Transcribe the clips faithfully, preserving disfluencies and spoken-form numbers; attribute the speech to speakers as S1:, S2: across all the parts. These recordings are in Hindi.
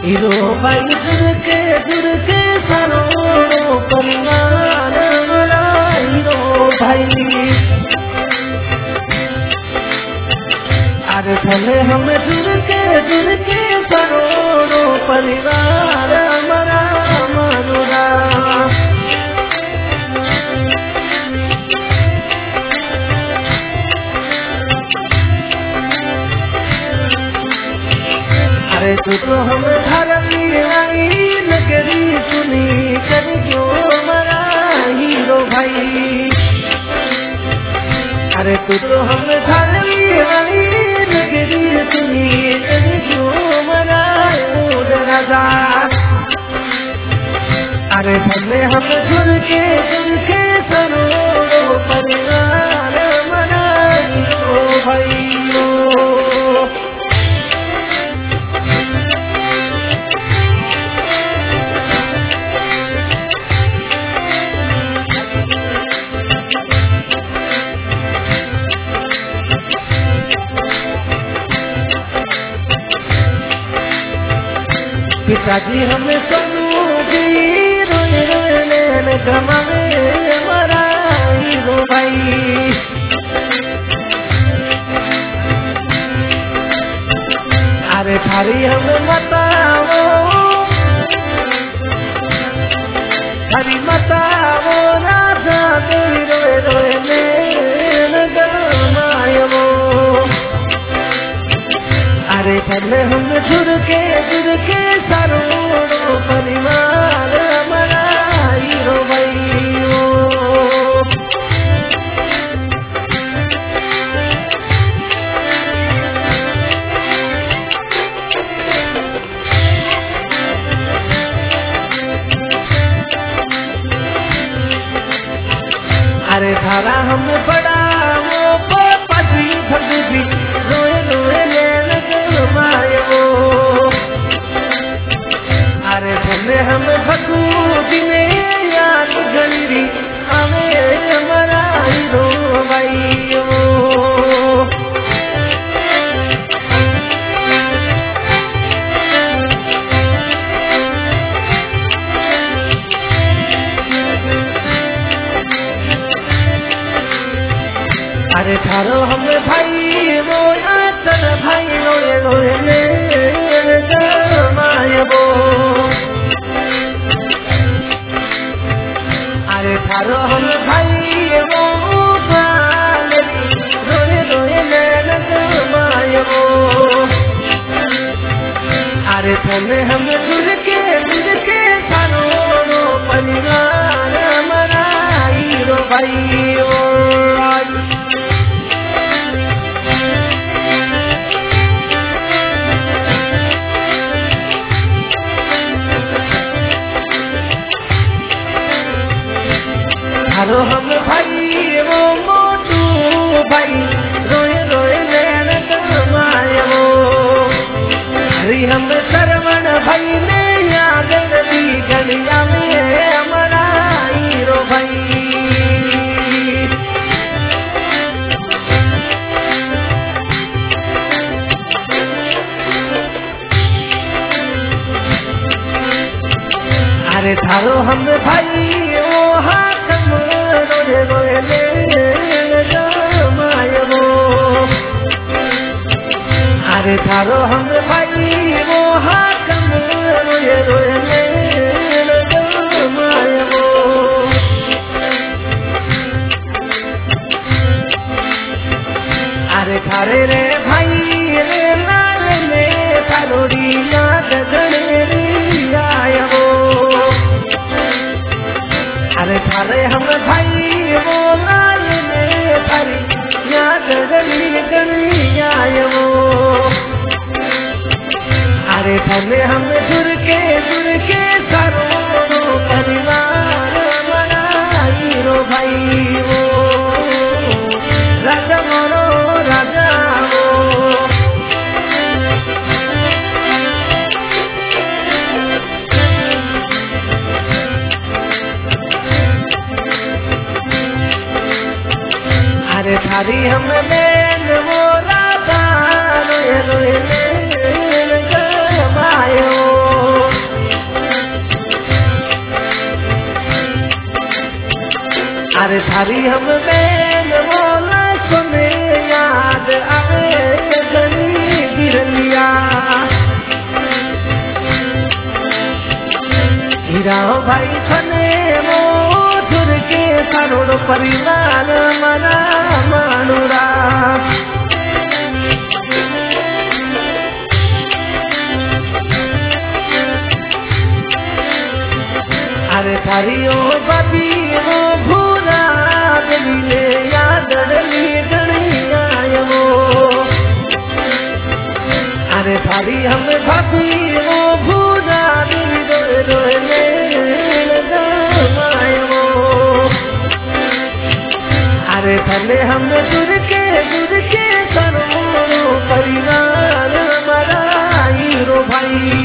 S1: हीरो भाई जुड़ के जुड़ के सारो परिवार मेरा हीरो भाई। अरे भले हम जुड़ के जुड़ के सारो परिवार हमारा मनुरा। अरे तू तो हम धरती आई नगरी सुनी कर जो हमारा हीरो भाई। अरे तू तो हम धरती आई नगरी सुनी कर जो हमारा राजा। अरे भले हम जुड़ के जुड़ के सरो परिवार हमारा हीरो भाई। पिताजी हमें समूदी रोए रोए नैन गमावे हमारा हीरो भाई। अरे थारी हमें बताओ थारी बताओ राजा तेरी रोए रोए नैन गमायो। अरे भले हम जुड़ के जुड़ के सारो परिवार हमारा हीरो भाई। अरे धारा हम बड़ा वो पापा जी भगवी रोए रोए नैन गमायो। अरे भले हम भगवती में याद गली हमें हमारा हीरो भाई। अरे थारो हम भाई वो आतर भाई रोए रोए नैन गमायो। अरे थारो हम भाई वो रोए रोए नैन गमायो। अरे भले हम जुड़ के जुड़ के सारो परिवार हमारा हीरो भाई। थारो हम भाई वो मोटू भाई रोए रोए नैन गमायो। हरी हम श्रवण भाई ने याद दी गलिया में हमारा हीरो भाई। अरे थारो हम भाई वो हाकम रोए रोए नैन गमायो। अरे थारो हम भाई वो हाकम रोए रोए नैन गमायो। अरे थारे रे भाई रे लाल ने थारोड़ी याद गणे आयो। अरे थारे हम भाई वो लाल ने थारी याद गली गली आयो। अरे भले हम जुड़ के जुड़ के सारो परिवार हमारा हीरो भाई। वो राजा मोरो राजा वो। अरे थारी हम नैन वो राजा रोए रोए नैन गमायो। अरे थारी हम बैन बोला सुने याद आवे गली गिरलिया हीरा भाई छने मो धुर के सारोड़ परिवार मना मानुरा अरे थारियो बदी वो भूरा दिले याद डली गणिया वो अरे थारी हम भाभी वो भूरा दिल रोए रोए वो अरे थले हम दूर के दूर के सरो परिवार मराई रो भाई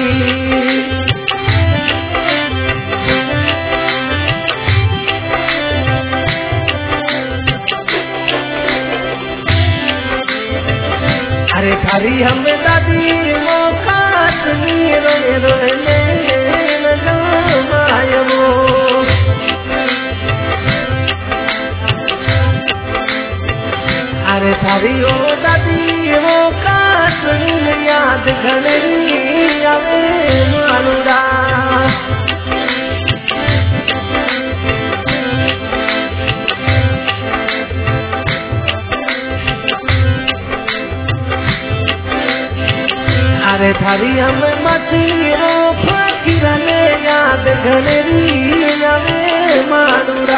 S1: अरे थारी हम दादी वो काटनी रोए रोए वो अरे थारी ओ दादी वो काटनी याद घड़ी आवे मानुरा अरे थारी हम मतीरो फकीरने याद घनेरी आवे मानुरा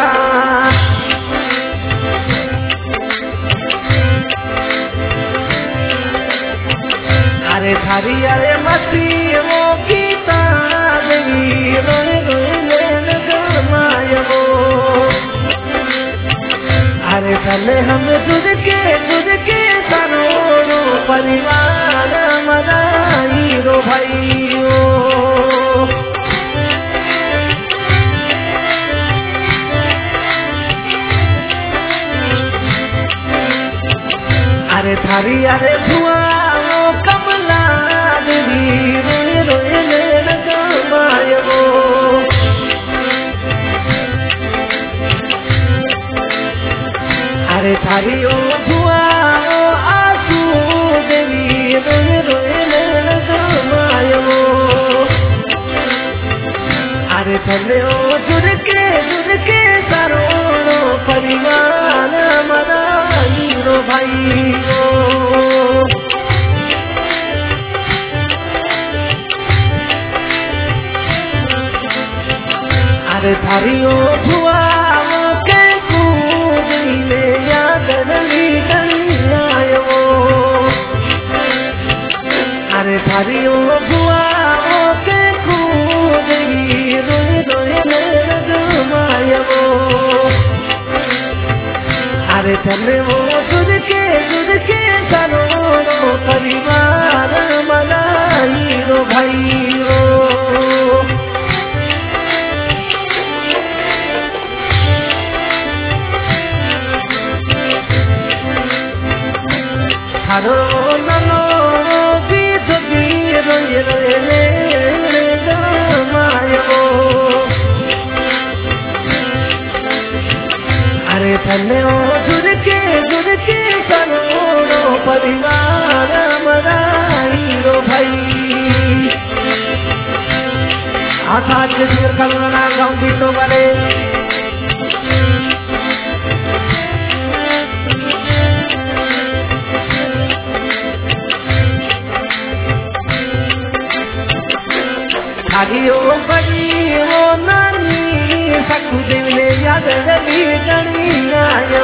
S1: अरे थारी अरे मतीरो गीता देवी रोए रोए गमायो अरे चले हम दूध के दूध के सरोड़ो परिवार मनाई रो भाई अरे थारी अरे भुआ कमला देवी रोए रोए गमायो अरे थारी ओ भुआ आंसू देवी रोए रोए गमायो अरे थले ओ जुड़ के जुड़ के सरोड़ो परिवार मनाई रो भाई अरे थारी ओ भुआ के कूदिले याद डली गणिया अरे थारी ओ भुआ के कूदी रोए रोए गमायो अरे चले वो दूध के दूध के सरोड़ो परिवार मनाई रो भाई हरो नलो बीत भी रोए रोए गमायो अरे थले ओ जुड़ के जुड़ के सरोड़ो परिवार मनाई रो भाई आशा के सिर कलना गाँव भी तो बड़े थारी ओ बड़ी वो नानी सकू दिले याद डली गणिया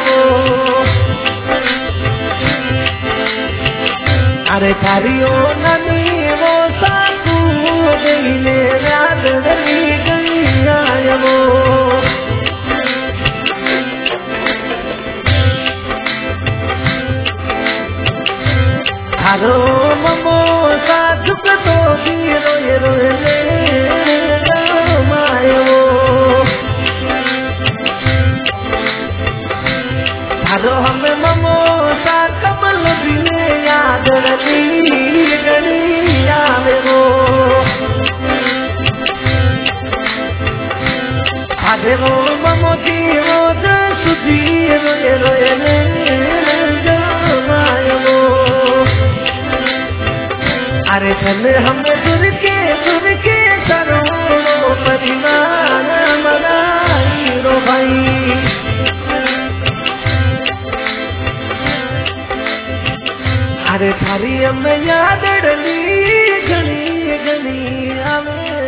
S1: अरे थारी ओ नानी वो सकू दिले याद डली गणिया थारो ममो सा झुक तो भी रोए रोए थारो हमें ममो सा कमल दिले याद रली गणिया वो अरे धन हमें सुर के सुर के करोड़ों परिवार मनाई रो भाई। अरे थारी हमें याद डली घनी घनी आवे